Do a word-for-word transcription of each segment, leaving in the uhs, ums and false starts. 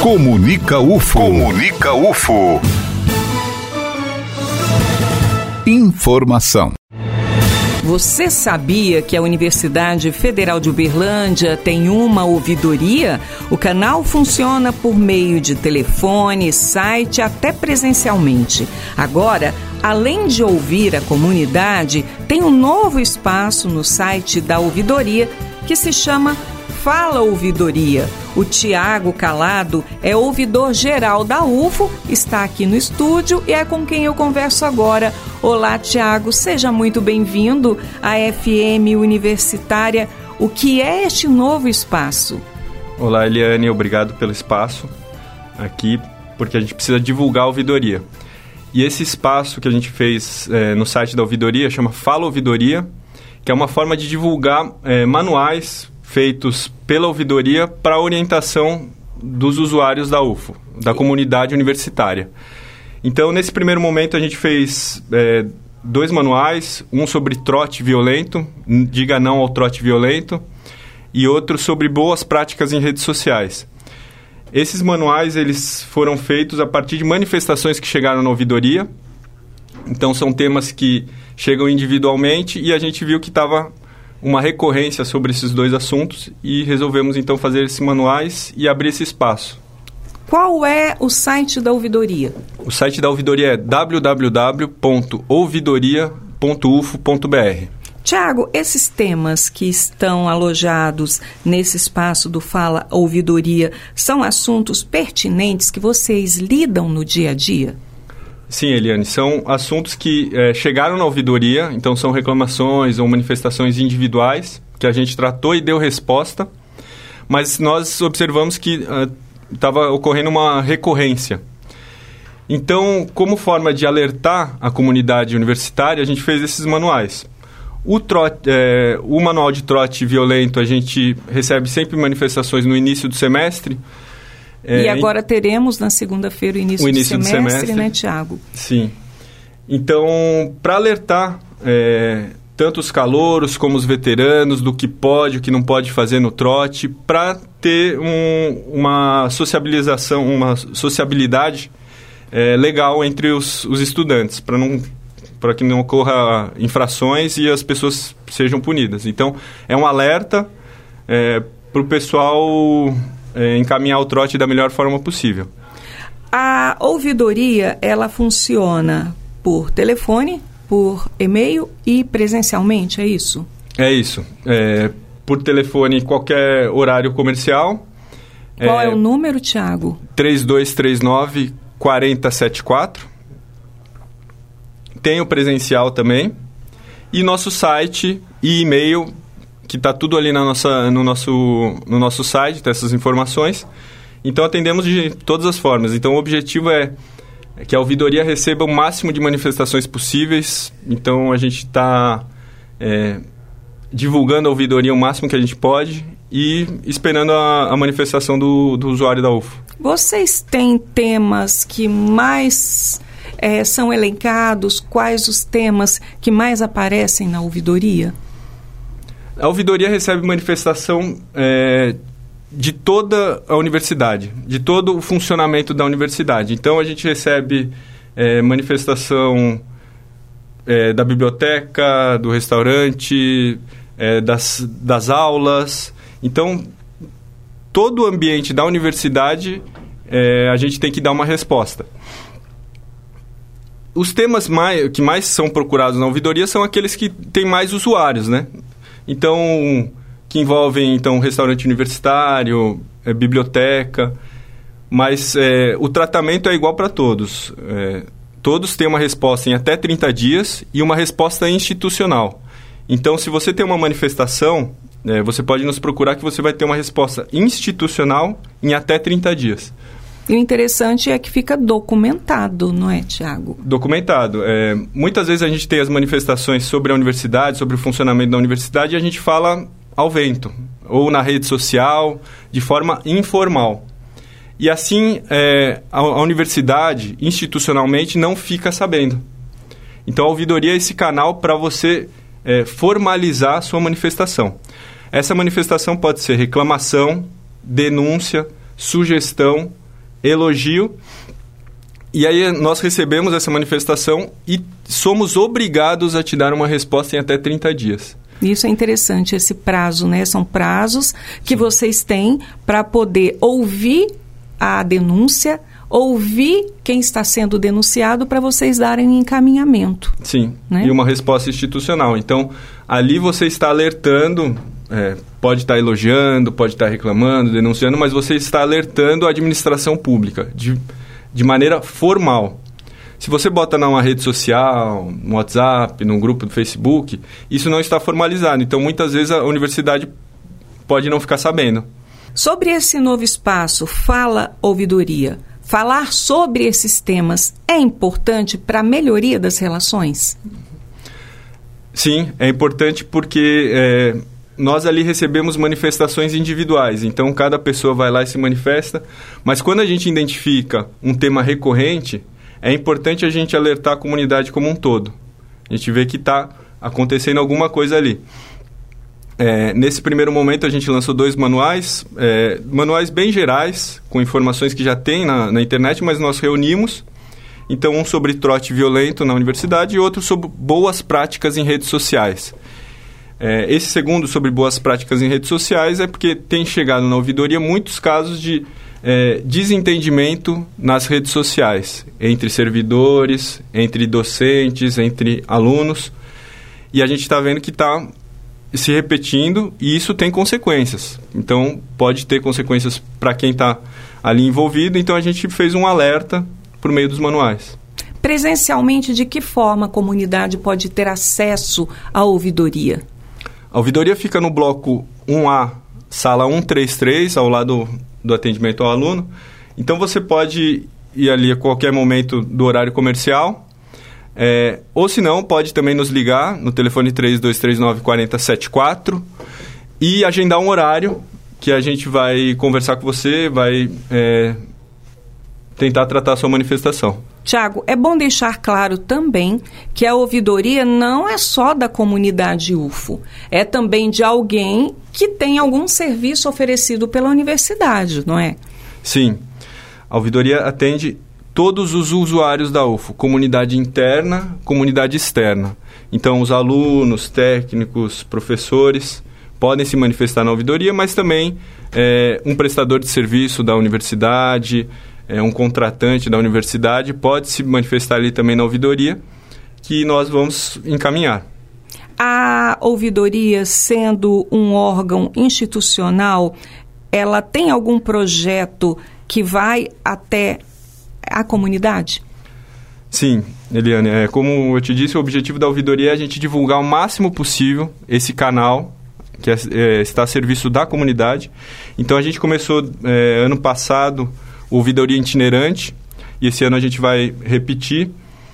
Comunica U F O. Comunica U F O. Informação. Você sabia que a Universidade Federal de Uberlândia tem uma ouvidoria? O canal funciona por meio de telefone, site, até presencialmente. Agora, além de ouvir a comunidade, tem um novo espaço no site da ouvidoria que se chama Fala Ouvidoria. O Tiago Calado é ouvidor geral da U F O, está aqui no estúdio e é com quem eu converso agora. Olá, Tiago, seja muito bem-vindo à F M Universitária. O que é este novo espaço? Olá, Eliane, obrigado pelo espaço aqui, porque a gente precisa divulgar a ouvidoria. E esse espaço que a gente fez é, no site da ouvidoria chama Fala Ouvidoria, que é uma forma de divulgar é, manuais feitos pela ouvidoria para orientação dos usuários da U F O, da comunidade universitária. Então, nesse primeiro momento, a gente fez é, dois manuais, um sobre trote violento, diga não ao trote violento, e outro sobre boas práticas em redes sociais. Esses manuais eles foram feitos a partir de manifestações que chegaram na ouvidoria. Então, são temas que chegam individualmente e a gente viu que estava uma recorrência sobre esses dois assuntos e resolvemos então fazer esses manuais e abrir esse espaço. Qual é o site da ouvidoria? O site da ouvidoria é w w w ponto ouvidoria ponto u f o ponto b r. Tiago, esses temas que estão alojados nesse espaço do Fala Ouvidoria são assuntos pertinentes que vocês lidam no dia a dia? Sim, Eliane, são assuntos que é, chegaram na ouvidoria, então são reclamações ou manifestações individuais que a gente tratou e deu resposta, mas nós observamos que estava uh, ocorrendo uma recorrência. Então, como forma de alertar a comunidade universitária, a gente fez esses manuais. O, trote, é, o manual de trote violento, a gente recebe sempre manifestações no início do semestre. É, e agora em... teremos na segunda-feira o início, o início do, semestre, do semestre, né, Tiago? Sim. Então, para alertar é, tanto os calouros como os veteranos do que pode, o que não pode fazer no trote, para ter um, uma sociabilização, uma sociabilidade é, legal entre os, os estudantes, para não, para que não ocorra infrações e as pessoas sejam punidas. Então, é um alerta é, para o pessoal é, encaminhar o trote da melhor forma possível. A ouvidoria, ela funciona por telefone, por e-mail e presencialmente, é isso? É isso. É, por telefone, qualquer horário comercial. Qual é, é o número, Tiago? três dois três nove, quatro zero sete quatro. Tem o presencial também. E nosso site e e-mail, que está tudo ali na nossa, no, nosso, no nosso site, tem essas informações. Então, atendemos de todas as formas. Então, o objetivo é que a ouvidoria receba o máximo de manifestações possíveis. Então, a gente está é, divulgando a ouvidoria o máximo que a gente pode e esperando a, a manifestação do, do usuário da U F O. Vocês têm temas que mais é, são elencados? Quais os temas que mais aparecem na ouvidoria? A ouvidoria recebe manifestação é, de toda a universidade, de todo o funcionamento da universidade. Então, a gente recebe é, manifestação é, da biblioteca, do restaurante, é, das, das aulas. Então, todo o ambiente da universidade, é, a gente tem que dar uma resposta. Os temas mais, que mais são procurados na ouvidoria são aqueles que têm mais usuários, né? Então, que envolvem então, restaurante universitário, é, biblioteca, mas é, o tratamento é igual para todos. É, todos têm uma resposta em até trinta dias e uma resposta institucional. Então, se você tem uma manifestação, é, você pode nos procurar que você vai ter uma resposta institucional em até trinta dias. E o interessante é que fica documentado, não é, Tiago? Documentado. É, muitas vezes a gente tem as manifestações sobre a universidade, sobre o funcionamento da universidade, e a gente fala ao vento, ou na rede social, de forma informal. E assim, é, a, a universidade, institucionalmente, não fica sabendo. Então, a ouvidoria é esse canal para você é, formalizar a sua manifestação. Essa manifestação pode ser reclamação, denúncia, sugestão, elogio. E aí nós recebemos essa manifestação e somos obrigados a te dar uma resposta em até trinta dias. Isso é interessante, esse prazo, né? São prazos que Sim. vocês têm para poder ouvir a denúncia, ouvir quem está sendo denunciado para vocês darem um encaminhamento. Sim, né? E uma resposta institucional. Então, ali você está alertando, é, pode estar elogiando, pode estar reclamando, denunciando, mas você está alertando a administração pública de, de maneira formal. Se você bota numa rede social, no WhatsApp, num grupo do Facebook, isso não está formalizado. Então, muitas vezes a universidade pode não ficar sabendo. Sobre esse novo espaço, Fala Ouvidoria, falar sobre esses temas é importante para a melhoria das relações? Sim, é importante porque é, nós ali recebemos manifestações individuais. Então, cada pessoa vai lá e se manifesta. Mas quando a gente identifica um tema recorrente, é importante a gente alertar a comunidade como um todo. A gente vê que está acontecendo alguma coisa ali. É, nesse primeiro momento, a gente lançou dois manuais, é, manuais bem gerais, com informações que já tem na, na internet, mas nós reunimos. Então, um sobre trote violento na universidade e outro sobre boas práticas em redes sociais. É, esse segundo, sobre boas práticas em redes sociais, é porque tem chegado na ouvidoria muitos casos de É, desentendimento nas redes sociais, entre servidores, entre docentes, entre alunos, e a gente está vendo que está se repetindo e isso tem consequências. Então, pode ter consequências para quem está ali envolvido, então a gente fez um alerta por meio dos manuais. Presencialmente, de que forma a comunidade pode ter acesso à ouvidoria? A ouvidoria fica no bloco um A, sala cento e trinta e três, ao lado do atendimento ao aluno. Então, você pode ir ali a qualquer momento do horário comercial, é, ou se não, pode também nos ligar no telefone três dois três nove, quatro zero sete quatro e agendar um horário que a gente vai conversar com você, vai é, tentar tratar a sua manifestação. Tiago, é bom deixar claro também que a ouvidoria não é só da comunidade U F O, é também de alguém que tem algum serviço oferecido pela universidade, não é? Sim, a ouvidoria atende todos os usuários da U F O, comunidade interna, comunidade externa. Então, os alunos, técnicos, professores podem se manifestar na ouvidoria, mas também é, um prestador de serviço da universidade, é, um contratante da universidade pode se manifestar ali também na ouvidoria, que nós vamos encaminhar. A ouvidoria, sendo um órgão institucional, ela tem algum projeto que vai até a comunidade? Sim, Eliane, é, como eu te disse, o objetivo da ouvidoria é a gente divulgar o máximo possível esse canal que é, é, está a serviço da comunidade. Então, a gente começou é, ano passado ouvidoria itinerante, e esse ano a gente vai repetir.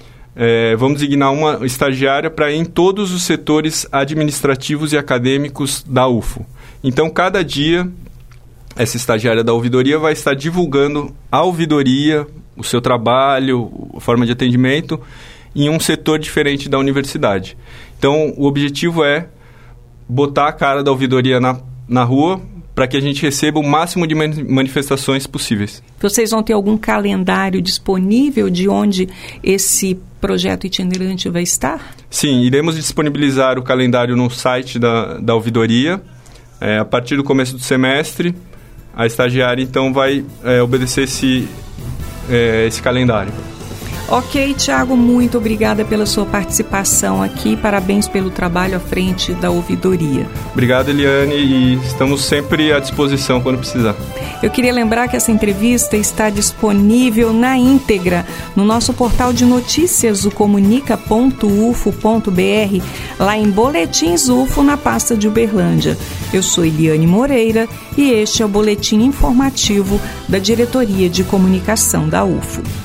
É, vamos designar uma estagiária para ir em todos os setores administrativos e acadêmicos da U F O. Então, cada dia, essa estagiária da ouvidoria vai estar divulgando a ouvidoria, o seu trabalho, a forma de atendimento, em um setor diferente da universidade. Então, o objetivo é botar a cara da ouvidoria na, na rua, para que a gente receba o máximo de manifestações possíveis. Vocês vão ter algum calendário disponível de onde esse projeto itinerante vai estar? Sim, iremos disponibilizar o calendário no site da, da ouvidoria. É, a partir do começo do semestre, a estagiária, então, vai é, obedecer esse, é, esse calendário. Ok, Tiago, muito obrigada pela sua participação aqui. Parabéns pelo trabalho à frente da ouvidoria. Obrigado, Eliane, e estamos sempre à disposição quando precisar. Eu queria lembrar que essa entrevista está disponível na íntegra no nosso portal de notícias, o comunica ponto u f o ponto b r, lá em Boletins U F O, na pasta de Uberlândia. Eu sou Eliane Moreira e este é o boletim informativo da Diretoria de Comunicação da U F O.